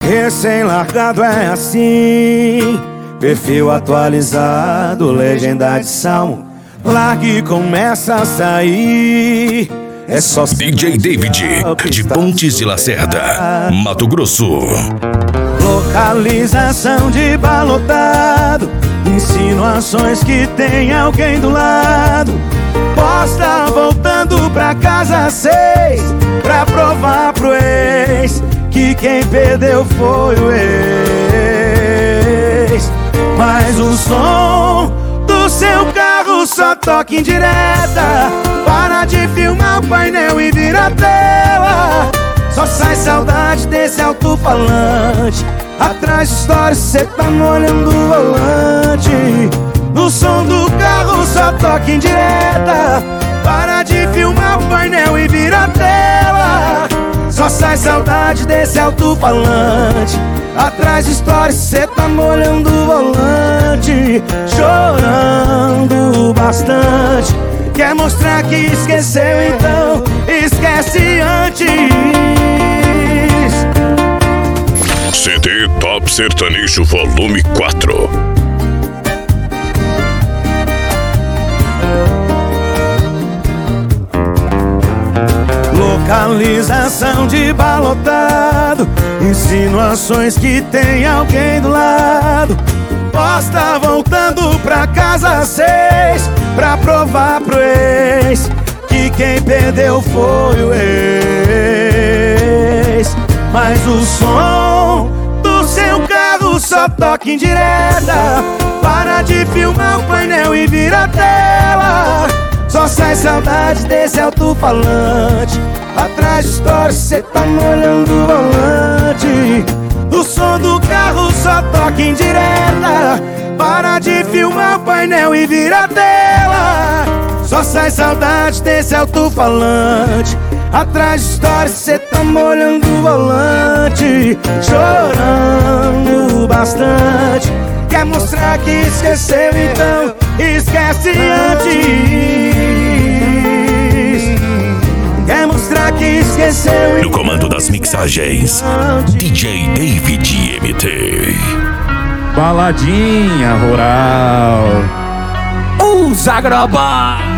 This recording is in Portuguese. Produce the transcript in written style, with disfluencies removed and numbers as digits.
Recém-largado é assim, perfil atualizado, legenda de salmo. Largue e começa a sair. É só DJ David, de Pontes de Lacerda, Mato Grosso. Localização de balotado, insinuações que tem alguém do lado. Posta voltando pra casa às 6, pra provar pro ex que quem perdeu foi o ex. Mas o som do seu carro só toca em direta. Para de filmar o painel e vira a tela. Só sai saudade desse alto-falante. Atrás de história cê tá molhando o volante. No som do carro só toca em direta. Para de filmar o painel e vira a tela. Só sai saudade desse alto-falante. Atrás de história cê tá molhando o volante. Chorando bastante. Quer mostrar que esqueceu, então esquece antes. CD Top Sertanejo Volume 4. Localização de balotado, insinuações que tem alguém do lado. Posta voltando pra casa às 6, pra provar pro ex que quem perdeu foi o ex. Mas o som do seu carro só toca em direta. Para de filmar o painel e vira a tela. Só sai saudade desse alto-falante. Atrás de história cê tá molhando o volante. O som do carro só toca em direta. Para de filmar o painel e vira a tela. Só sai saudade desse alto-falante. Atrás de história cê tá molhando o volante. Chorando bastante. Quer mostrar que esqueceu, então esquece antes. Quer mostrar que esqueceu. No comando das mixagens, DJ David MT. Baladinha rural. Os Agrobá.